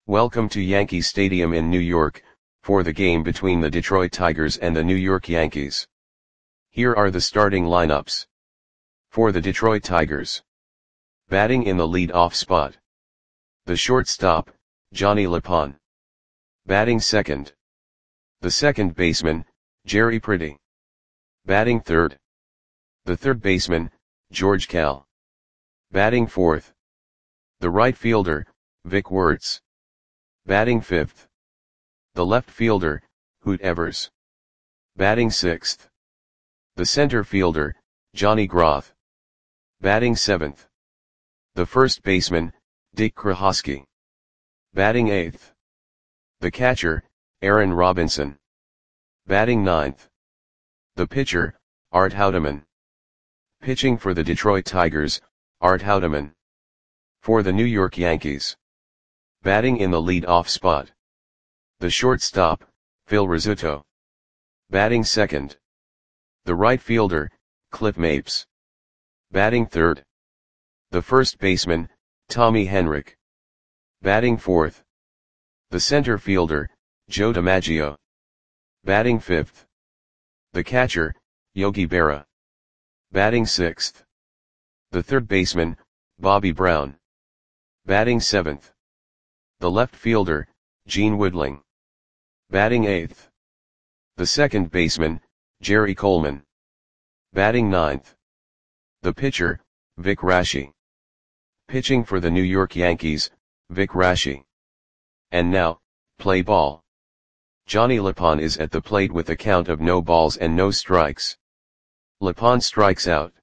Welcome to Yankee Stadium in New York, for the game between the Detroit Tigers and the New York Yankees. Here are the starting lineups. For the Detroit Tigers. Batting in the lead-off spot. The shortstop, Johnny LePon. Batting second. The second baseman, Jerry Pretty. Batting third. The third baseman, George Kell. Batting fourth. The right fielder, Vic Wertz. Batting fifth. The left fielder, Hoot Evers. Batting sixth. The center fielder, Johnny Groth. Batting seventh. The first baseman, Dick Krohosky. Batting eighth. The catcher, Aaron Robinson. Batting ninth. The pitcher, Art Houdeman. Pitching for the Detroit Tigers, Art Houdeman. For the New York Yankees. Batting in the lead-off spot. The shortstop, Phil Rizzuto. Batting second. The right fielder, Cliff Mapes. Batting third. The first baseman, Tommy Henrich. Batting fourth. The center fielder, Joe DiMaggio. Batting fifth. The catcher, Yogi Berra. Batting sixth. The third baseman, Bobby Brown. Batting seventh. The left fielder, Gene Woodling. Batting eighth. The second baseman, Jerry Coleman. Batting ninth. The pitcher, Vic Raschi. Pitching for the New York Yankees, Vic Raschi. And now, play ball. Johnny LePon is at the plate with a count of no balls and no strikes. LePon strikes out.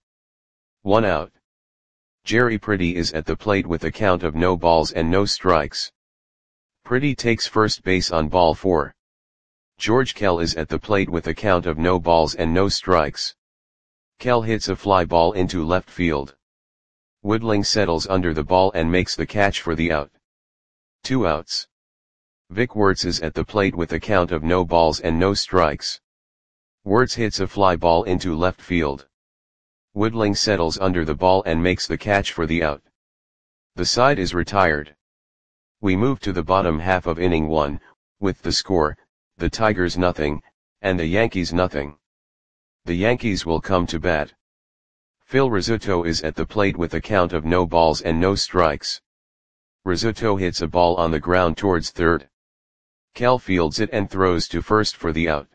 1 out. Jerry Pretty is at the plate with a count of no balls and no strikes. Pretty takes first base on ball 4. George Kell is at the plate with a count of no balls and no strikes. Kell hits a fly ball into left field. Woodling settles under the ball and makes the catch for the out. 2 outs. Vic Wertz is at the plate with a count of no balls and no strikes. Wertz hits a fly ball into left field. Woodling settles under the ball and makes the catch for the out. The side is retired. We move to the bottom half of inning 1, with the score, the Tigers nothing, and the Yankees nothing. The Yankees will come to bat. Phil Rizzuto is at the plate with a count of no balls and no strikes. Rizzuto hits a ball on the ground towards third. Kell fields it and throws to first for the out.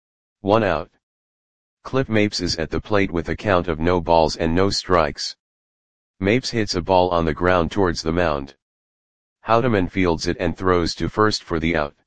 1 out. Cliff Mapes is at the plate with a count of no balls and no strikes. Mapes hits a ball on the ground towards the mound. Houdeman fields it and throws to first for the out.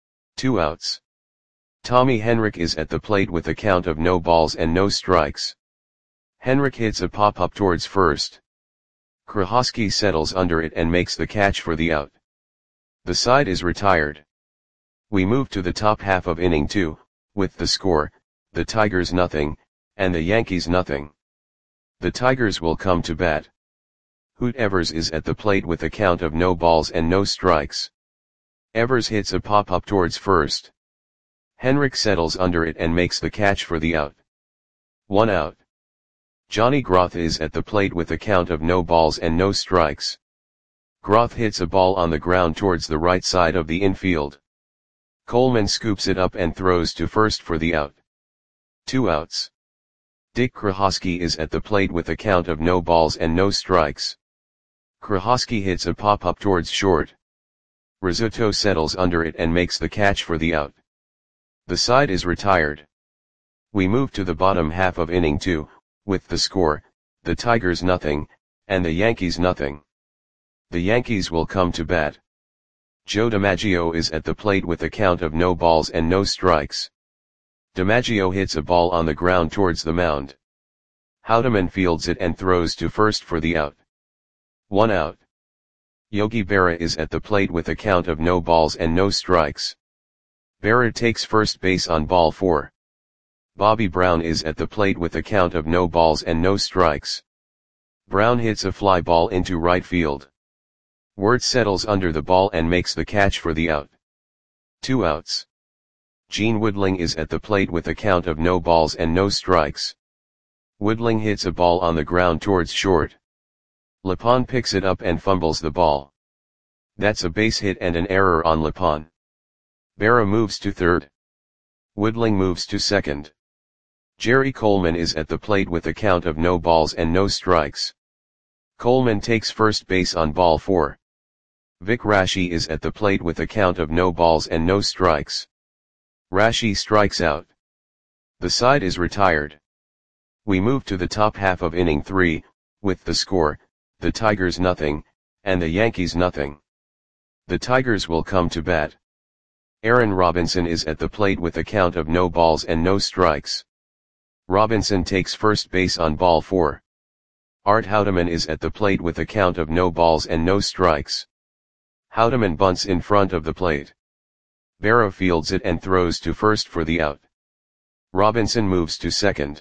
2 outs. Tommy Henrich is at the plate with a count of no balls and no strikes. Henrich hits a pop-up towards first. Krohosky settles under it and makes the catch for the out. The side is retired. We move to the top half of inning 2, with the score, the Tigers nothing, and the Yankees nothing. The Tigers will come to bat. Hoot Evers is at the plate with a count of no balls and no strikes. Evers hits a pop-up towards first. Henrich settles under it and makes the catch for the out. 1 out. Johnny Groth is at the plate with a count of no balls and no strikes. Groth hits a ball on the ground towards the right side of the infield. Coleman scoops it up and throws to first for the out. 2 outs. Dick Krohosky is at the plate with a count of no balls and no strikes. Krohosky hits a pop-up towards short. Rizzuto settles under it and makes the catch for the out. The side is retired. We move to the bottom half of inning 2, with the score, the Tigers nothing, and the Yankees nothing. The Yankees will come to bat. Joe DiMaggio is at the plate with a count of no balls and no strikes. DiMaggio hits a ball on the ground towards the mound. Houdeman fields it and throws to first for the out. 1 out. Yogi Berra is at the plate with a count of no balls and no strikes. Berra takes first base on ball 4. Bobby Brown is at the plate with a count of no balls and no strikes. Brown hits a fly ball into right field. Wertz settles under the ball and makes the catch for the out. 2 outs. Gene Woodling is at the plate with a count of no balls and no strikes. Woodling hits a ball on the ground towards short. LePon picks it up and fumbles the ball. That's a base hit and an error on Lipan. Berra moves to third. Woodling moves to second. Jerry Coleman is at the plate with a count of no balls and no strikes. Coleman takes first base on ball 4. Vic Rashi is at the plate with a count of no balls and no strikes. Rashi strikes out. The side is retired. We move to the top half of inning 3, with the score, the Tigers nothing, and the Yankees nothing. The Tigers will come to bat. Aaron Robinson is at the plate with a count of no balls and no strikes. Robinson takes first base on ball 4. Art Houdeman is at the plate with a count of no balls and no strikes. Houdeman bunts in front of the plate. Berra fields it and throws to first for the out. Robinson moves to second.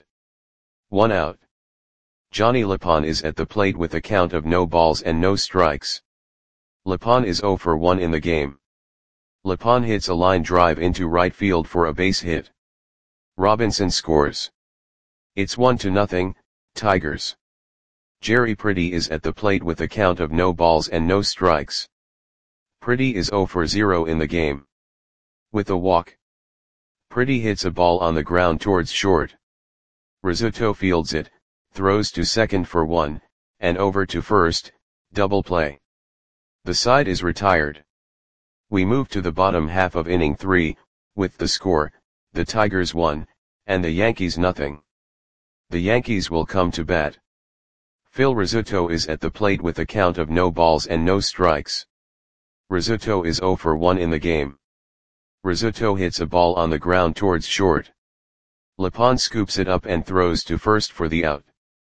1 out. Johnny Lipan is at the plate with a count of no balls and no strikes. Lipan is 0 for 1 in the game. Lipan hits a line drive into right field for a base hit. Robinson scores. It's 1-0, Tigers. Jerry Pretty is at the plate with a count of no balls and no strikes. Pretty is 0 for 0 in the game. With a walk. Pretty hits a ball on the ground towards short. Rizzuto fields it, throws to second for 1, and over to first, double play. The side is retired. We move to the bottom half of inning 3, with the score, the Tigers 1, and the Yankees nothing. The Yankees will come to bat. Phil Rizzuto is at the plate with a count of no balls and no strikes. Rizzuto is 0 for 1 in the game. Rizzuto hits a ball on the ground towards short. Lipan scoops it up and throws to first for the out.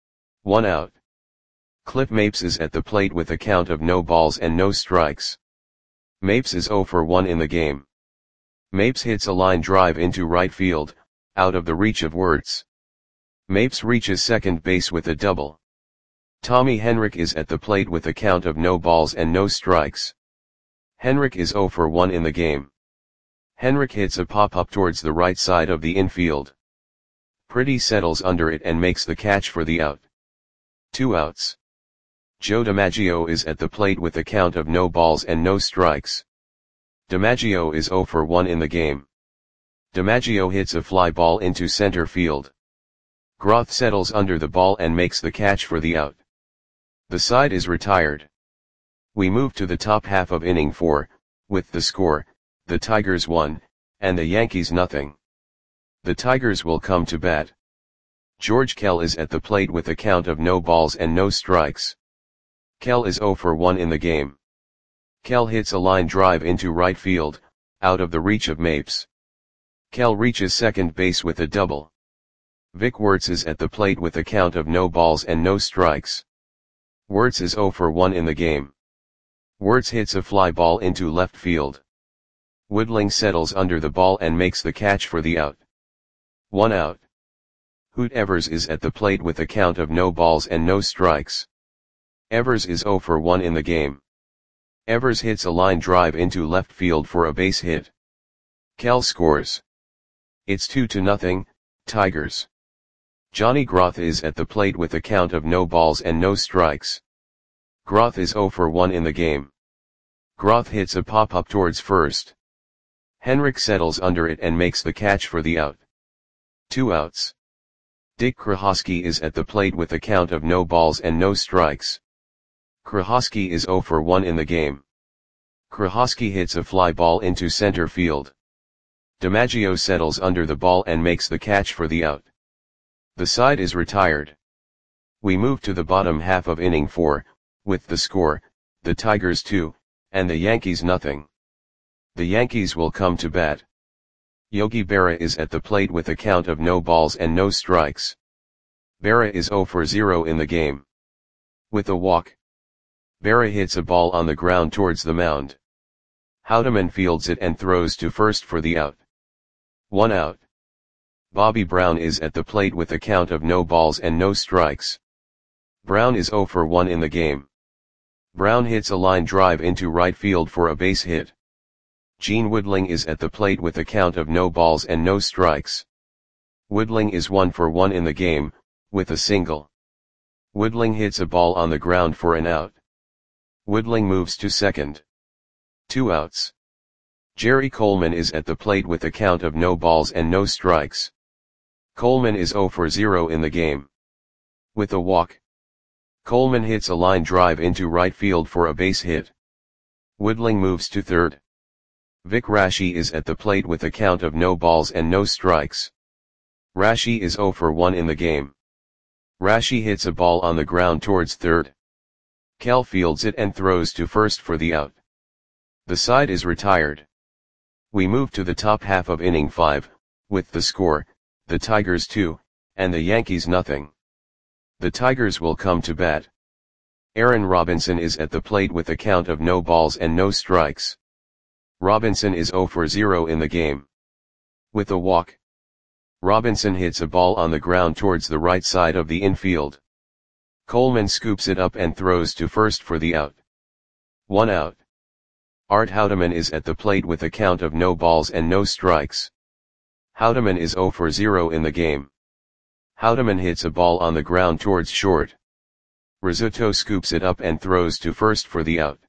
1 out. Cliff Mapes is at the plate with a count of no balls and no strikes. Mapes is 0 for 1 in the game. Mapes hits a line drive into right field, out of the reach of Wirtz. Mapes reaches second base with a double. Tommy Henrich is at the plate with a count of no balls and no strikes. Henrich is 0 for 1 in the game. Henrich hits a pop-up towards the right side of the infield. Pretty settles under it and makes the catch for the out. 2 outs. Joe DiMaggio is at the plate with a count of no balls and no strikes. DiMaggio is 0 for 1 in the game. DiMaggio hits a fly ball into center field. Groth settles under the ball and makes the catch for the out. The side is retired. We move to the top half of inning 4, with the score, the Tigers 1, and the Yankees nothing. The Tigers will come to bat. George Kell is at the plate with a count of no balls and no strikes. Kell is 0 for 1 in the game. Kell hits a line drive into right field, out of the reach of Mapes. Kell reaches second base with a double. Vic Wirtz is at the plate with a count of no balls and no strikes. Wirtz is 0 for 1 in the game. Wirtz hits a fly ball into left field. Woodling settles under the ball and makes the catch for the out. 1 out. Hoot Evers is at the plate with a count of no balls and no strikes. Evers is 0 for 1 in the game. Evers hits a line drive into left field for a base hit. Kell scores. It's 2-0, Tigers. Johnny Groth is at the plate with a count of no balls and no strikes. Groth is 0 for 1 in the game. Groth hits a pop-up towards first. Henrich settles under it and makes the catch for the out. 2 outs. Dick Krahosky is at the plate with a count of no balls and no strikes. Krahosky is 0 for 1 in the game. Krahosky hits a fly ball into center field. DiMaggio settles under the ball and makes the catch for the out. The side is retired. We move to the bottom half of inning 4, with the score, the Tigers 2, and the Yankees nothing. The Yankees will come to bat. Yogi Berra is at the plate with a count of no balls and no strikes. Berra is 0 for 0 in the game. With a walk. Berra hits a ball on the ground towards the mound. Houdeman fields it and throws to first for the out. 1 out. Bobby Brown is at the plate with a count of no balls and no strikes. Brown is 0 for 1 in the game. Brown hits a line drive into right field for a base hit. Gene Woodling is at the plate with a count of no balls and no strikes. Woodling is 1 for 1 in the game, with a single. Woodling hits a ball on the ground for an out. Woodling moves to second. 2 outs. Jerry Coleman is at the plate with a count of no balls and no strikes. Coleman is 0 for 0 in the game. With a walk, Coleman hits a line drive into right field for a base hit. Woodling moves to third. Vic Raschi is at the plate with a count of no balls and no strikes. Raschi is 0 for 1 in the game. Raschi hits a ball on the ground towards third. Kell fields it and throws to first for the out. The side is retired. We move to the top half of inning 5, with the score, the Tigers 2, and the Yankees nothing. The Tigers will come to bat. Aaron Robinson is at the plate with a count of no balls and no strikes. Robinson is 0 for 0 in the game. With a walk, Robinson hits a ball on the ground towards the right side of the infield. Coleman scoops it up and throws to first for the out. 1 out. Art Houdeman is at the plate with a count of no balls and no strikes. Houdeman is 0 for 0 in the game. Houdeman hits a ball on the ground towards short. Rizzuto scoops it up and throws to first for the out.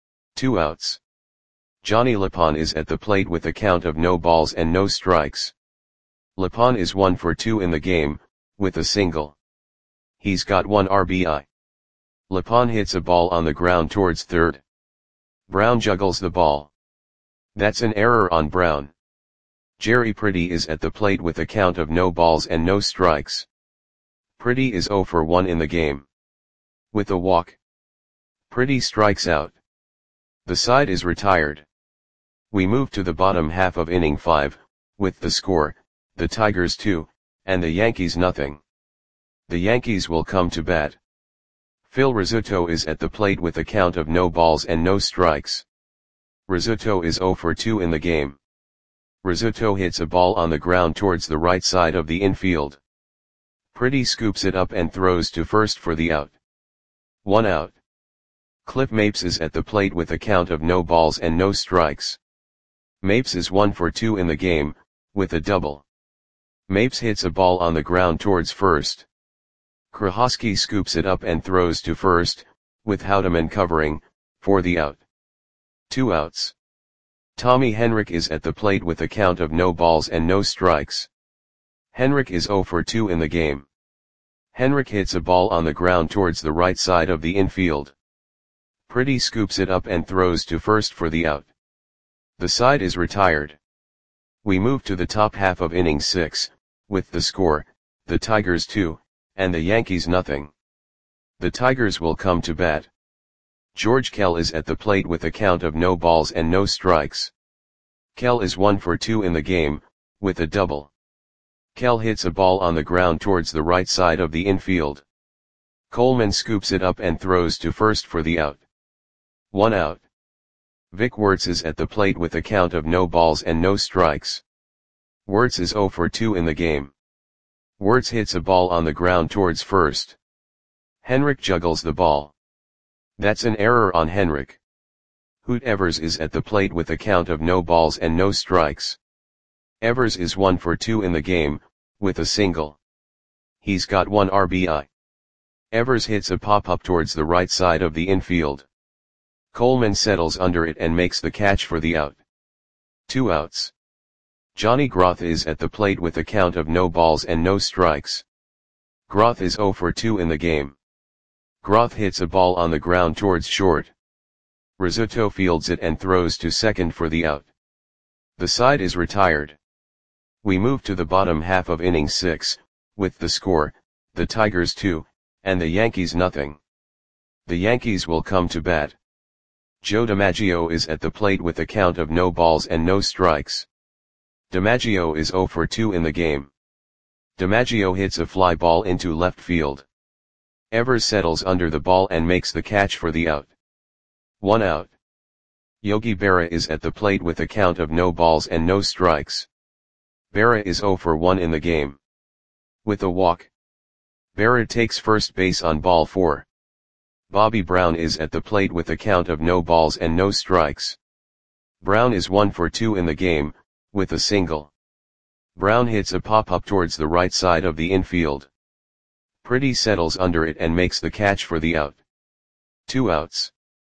2 outs. Johnny Lapon is at the plate with a count of no balls and no strikes. Lapon is 1 for 2 in the game, with a single. He's got 1 RBI. Lapon hits a ball on the ground towards third. Brown juggles the ball. That's an error on Brown. Jerry Pretty is at the plate with a count of no balls and no strikes. Pretty is 0 for 1 in the game. With a walk, Pretty strikes out. The side is retired. We move to the bottom half of inning 5, with the score, the Tigers 2, and the Yankees nothing. The Yankees will come to bat. Phil Rizzuto is at the plate with a count of no balls and no strikes. Rizzuto is 0 for 2 in the game. Rizzuto hits a ball on the ground towards the right side of the infield. Pretty scoops it up and throws to first for the out. 1 out. Cliff Mapes is at the plate with a count of no balls and no strikes. Mapes is 1 for 2 in the game, with a double. Mapes hits a ball on the ground towards first. Krahosky scoops it up and throws to first, with Houdeman covering, for the out. 2 outs. Tommy Henrich is at the plate with a count of no balls and no strikes. Henrich is 0 for 2 in the game. Henrich hits a ball on the ground towards the right side of the infield. Pretty scoops it up and throws to first for the out. The side is retired. We move to the top half of inning 6, with the score, the Tigers 2, and the Yankees nothing. The Tigers will come to bat. George Kell is at the plate with a count of no balls and no strikes. Kell is 1 for 2 in the game, with a double. Kell hits a ball on the ground towards the right side of the infield. Coleman scoops it up and throws to first for the out. 1 out. Vic Wertz is at the plate with a count of no balls and no strikes. Wertz is 0 for 2 in the game. Wertz hits a ball on the ground towards first. Henrich juggles the ball. That's an error on Henrich. Hoot Evers is at the plate with a count of no balls and no strikes. Evers is 1 for 2 in the game, with a single. He's got 1 RBI. Evers hits a pop-up towards the right side of the infield. Coleman settles under it and makes the catch for the out. 2 outs. Johnny Groth is at the plate with a count of no balls and no strikes. Groth is 0 for 2 in the game. Groth hits a ball on the ground towards short. Rizzuto fields it and throws to second for the out. The side is retired. We move to the bottom half of inning 6, with the score, the Tigers 2, and the Yankees nothing. The Yankees will come to bat. Joe DiMaggio is at the plate with a count of no balls and no strikes. DiMaggio is 0 for 2 in the game. DiMaggio hits a fly ball into left field. Evers settles under the ball and makes the catch for the out. 1 out. Yogi Berra is at the plate with a count of no balls and no strikes. Berra is 0 for 1 in the game. With a walk, Berra takes first base on ball 4. Bobby Brown is at the plate with a count of no balls and no strikes. Brown is 1 for 2 in the game, with a single. Brown hits a pop-up towards the right side of the infield. Pretty settles under it and makes the catch for the out. 2 outs.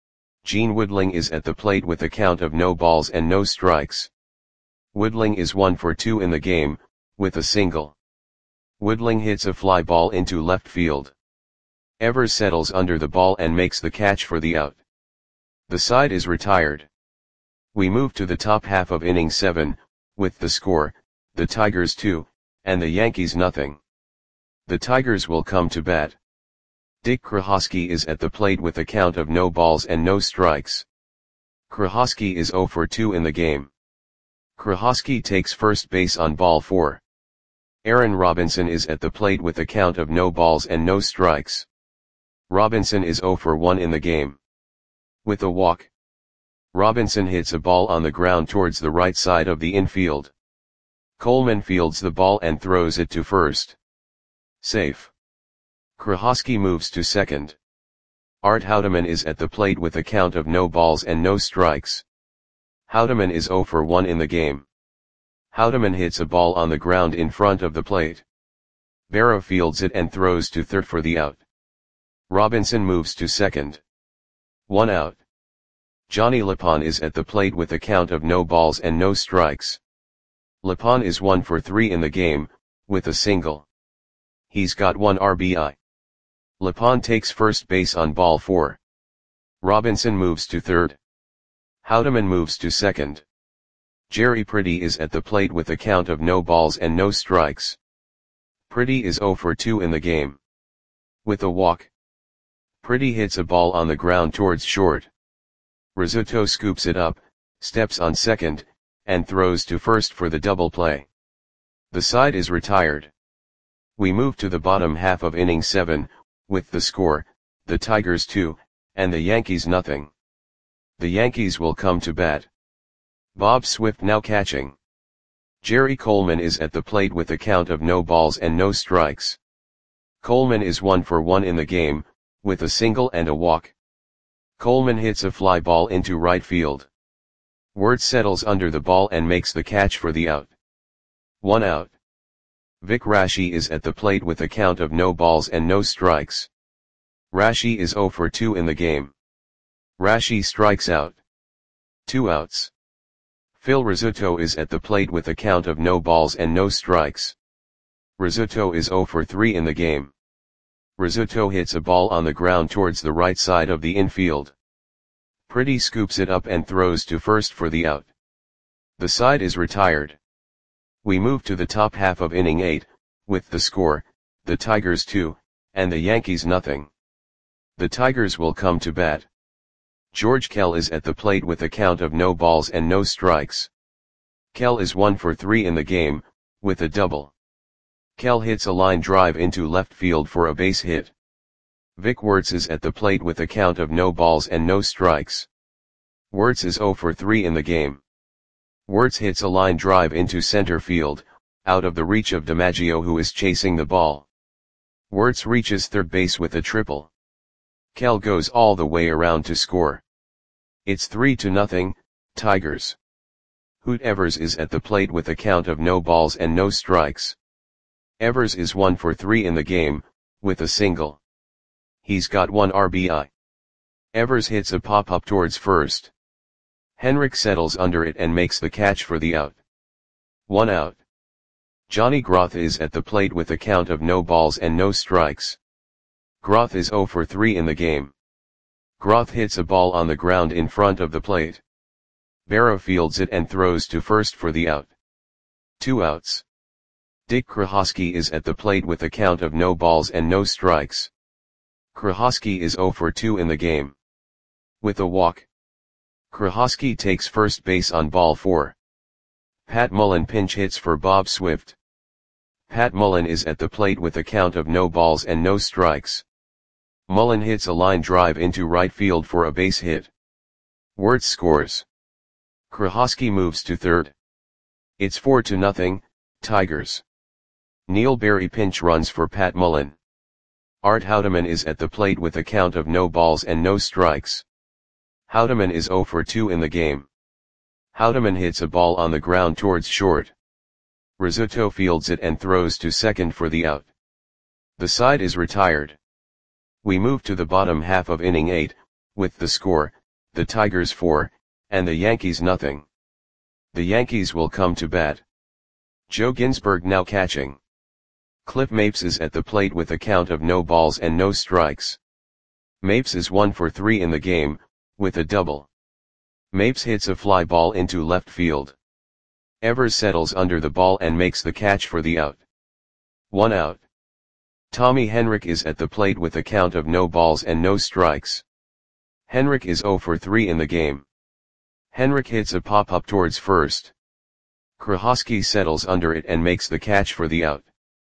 Gene Woodling is at the plate with a count of no balls and no strikes. Woodling is 1 for 2 in the game, with a single. Woodling hits a fly ball into left field. Evers settles under the ball and makes the catch for the out. The side is retired. We move to the top half of inning 7, with the score, the Tigers 2, and the Yankees nothing. The Tigers will come to bat. Dick Krahosky is at the plate with a count of no balls and no strikes. Krahosky is 0 for 2 in the game. Krahosky takes first base on ball 4. Aaron Robinson is at the plate with a count of no balls and no strikes. Robinson is 0 for 1 in the game. With a walk, Robinson hits a ball on the ground towards the right side of the infield. Coleman fields the ball and throws it to first. Safe. Krahosky moves to second. Art Houdeman is at the plate with a count of no balls and no strikes. Houdeman is 0 for 1 in the game. Houdeman hits a ball on the ground in front of the plate. Barrow fields it and throws to third for the out. Robinson moves to second. 1 out. Johnny Lapon is at the plate with a count of no balls and no strikes. Lapon is 1 for 3 in the game, with a single. He's got 1 RBI. Lapon takes first base on ball 4. Robinson moves to third. Houdeman moves to second. Jerry Pretty is at the plate with a count of no balls and no strikes. Pretty is 0 for 2 in the game. With a walk, Pretty hits a ball on the ground towards short. Rizzuto scoops it up, steps on second, and throws to first for the double play. The side is retired. We move to the bottom half of inning 7, with the score, the Tigers 2, and the Yankees nothing. The Yankees will come to bat. Bob Swift now catching. Jerry Coleman is at the plate with a count of no balls and no strikes. Coleman is 1 for 1 in the game, with a single and a walk. Coleman hits a fly ball into right field. Wirtz settles under the ball and makes the catch for the out. 1 out. Vic Raschi is at the plate with a count of no balls and no strikes. Raschi is 0 for 2 in the game. Raschi strikes out. 2 outs. Phil Rizzuto is at the plate with a count of no balls and no strikes. Rizzuto is 0 for 3 in the game. Rizzuto hits a ball on the ground towards the right side of the infield. Pretty scoops it up and throws to first for the out. The side is retired. We move to the top half of inning 8, with the score, the Tigers 2, and the Yankees nothing. The Tigers will come to bat. George Kell is at the plate with a count of no balls and no strikes. Kell is 1 for 3 in the game, with a double. Kell hits a line drive into left field for a base hit. Vic Wirtz is at the plate with a count of no balls and no strikes. Wirtz is 0 for 3 in the game. Wirtz hits a line drive into center field, out of the reach of DiMaggio who is chasing the ball. Wirtz reaches third base with a triple. Kell goes all the way around to score. It's 3-0, Tigers. Hoot Evers is at the plate with a count of no balls and no strikes. Evers is 1 for 3 in the game, with a single. He's got 1 RBI. Evers hits a pop-up towards first. Henrik settles under it and makes the catch for the out. 1 out. Johnny Groth is at the plate with a count of no balls and no strikes. Groth is 0 for 3 in the game. Groth hits a ball on the ground in front of the plate. Barrow fields it and throws to first for the out. 2 outs. Dick Krahosky is at the plate with a count of no balls and no strikes. Krahosky is 0 for 2 in the game. With a walk, Krahosky takes first base on ball 4. Pat Mullen pinch hits for Bob Swift. Pat Mullen is at the plate with a count of no balls and no strikes. Mullen hits a line drive into right field for a base hit. Wirtz scores. Krahosky moves to third. It's 4-0, Tigers. Neil Berry pinch runs for Pat Mullen. Art Houdeman is at the plate with a count of no balls and no strikes. Houdeman is 0 for 2 in the game. Houdeman hits a ball on the ground towards short. Rizzuto fields it and throws to second for the out. The side is retired. We move to the bottom half of inning 8, with the score, the Tigers 4, and the Yankees nothing. The Yankees will come to bat. Joe Ginsberg now catching. Cliff Mapes is at the plate with a count of no balls and no strikes. Mapes is 1 for 3 in the game, with a double. Mapes hits a fly ball into left field. Evers settles under the ball and makes the catch for the out. 1 out. Tommy Henrich is at the plate with a count of no balls and no strikes. Henrich is 0 for 3 in the game. Henrich hits a pop-up towards first. Krahosky settles under it and makes the catch for the out.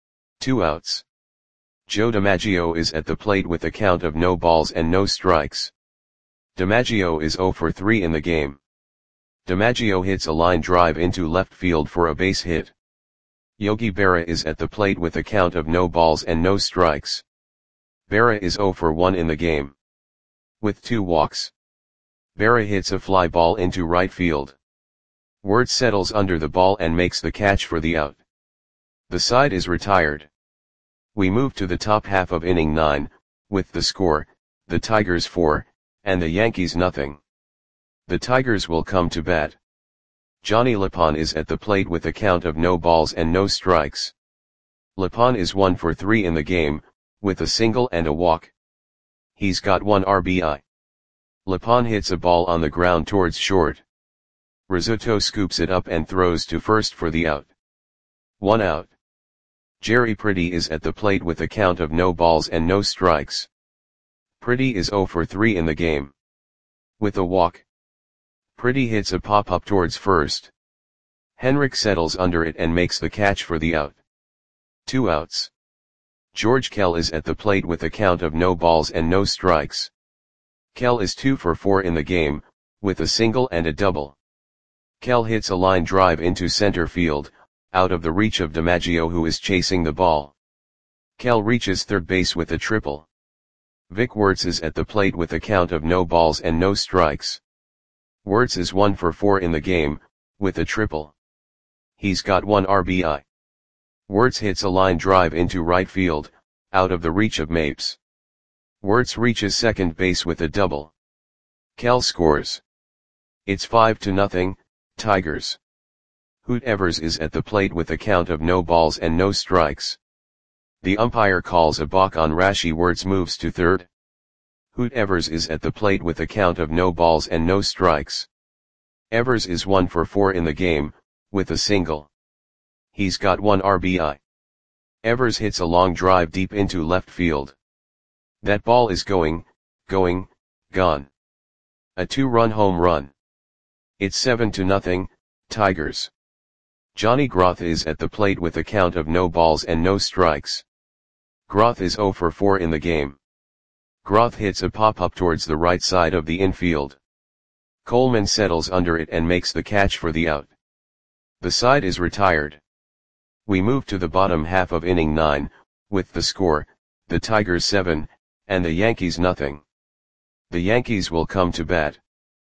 2 outs. Joe DiMaggio is at the plate with a count of no balls and no strikes. DiMaggio is 0 for 3 in the game. DiMaggio hits a line drive into left field for a base hit. Yogi Berra is at the plate with a count of no balls and no strikes. Berra is 0 for 1 in the game. With 2 walks. Berra hits a fly ball into right field. Wirtz settles under the ball and makes the catch for the out. The side is retired. We move to the top half of inning 9, with the score, the Tigers 4, and the Yankees nothing. The Tigers will come to bat. Johnny Lapon is at the plate with a count of no balls and no strikes. Lapon is 1 for 3 in the game, with a single and a walk. He's got 1 RBI. Lapon hits a ball on the ground towards short. Rizzuto scoops it up and throws to first for the out. 1 out. Jerry Pretty is at the plate with a count of no balls and no strikes. Pretty is 0 for 3 in the game. With a walk. Pretty hits a pop-up towards first. Henrich settles under it and makes the catch for the out. 2 outs. George Kell is at the plate with a count of no balls and no strikes. Kell is 2 for 4 in the game, with a single and a double. Kell hits a line drive into center field, out of the reach of DiMaggio who is chasing the ball. Kell reaches third base with a triple. Vic Wirtz is at the plate with a count of no balls and no strikes. Wirtz is 1 for 4 in the game, with a triple. He's got 1 RBI. Wirtz hits a line drive into right field, out of the reach of Mapes. Wirtz reaches second base with a double. Kell scores. It's 5-0, Tigers. Hoot Evers is at the plate with a count of no balls and no strikes. The umpire calls a balk on Rashi. Wirtz moves to third. Hoot Evers is at the plate with a count of no balls and no strikes. Evers is 1 for 4 in the game, with a single. He's got 1 RBI. Evers hits a long drive deep into left field. That ball is gone. A 2-run home run. It's 7-0, Tigers. Johnny Groth is at the plate with a count of no balls and no strikes. Groth is 0 for 4 in the game. Groth hits a pop-up towards the right side of the infield. Coleman settles under it and makes the catch for the out. The side is retired. We move to the bottom half of inning 9, with the score, the Tigers 7, and the Yankees nothing. The Yankees will come to bat.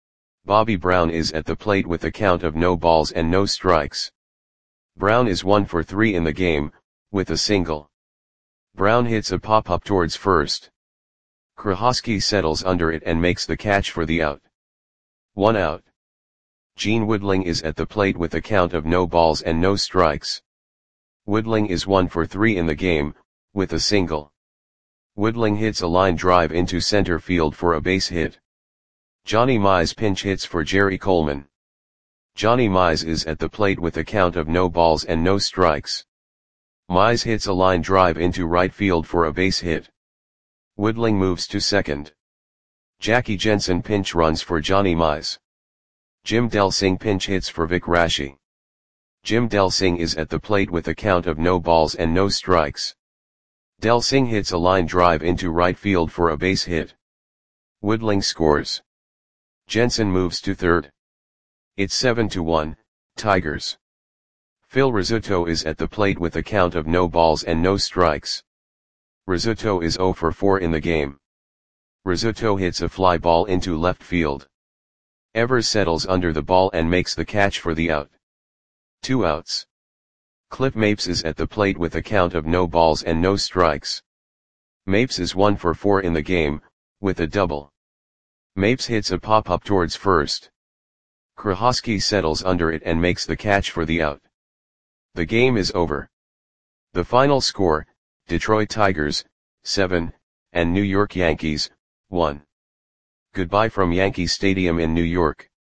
Bobby Brown is at the plate with a count of no balls and no strikes. Brown is 1 for 3 in the game, with a single. Brown hits a pop-up towards first. Krahosky settles under it and makes the catch for the out. 1 out. Gene Woodling is at the plate with a count of no balls and no strikes. Woodling is 1 for 3 in the game, with a single. Woodling hits a line drive into center field for a base hit. Johnny Mize pinch hits for Jerry Coleman. Johnny Mize is at the plate with a count of no balls and no strikes. Mize hits a line drive into right field for a base hit. Woodling moves to second. Jackie Jensen pinch runs for Johnny Mize. Jim Delsing pinch hits for Vic Rashi. Jim Delsing is at the plate with a count of no balls and no strikes. Delsing hits a line drive into right field for a base hit. Woodling scores. Jensen moves to third. It's 7-1, Tigers. Phil Rizzuto is at the plate with a count of no balls and no strikes. Rizzuto is 0 for 4 in the game. Rizzuto hits a fly ball into left field. Evers settles under the ball and makes the catch for the out. 2 outs. Cliff Mapes is at the plate with a count of no balls and no strikes. Mapes is 1 for 4 in the game, with a double. Mapes hits a pop-up towards first. Krahosky settles under it and makes the catch for the out. The game is over. The final score, Detroit Tigers, 7, and New York Yankees, 1. Goodbye from Yankee Stadium in New York.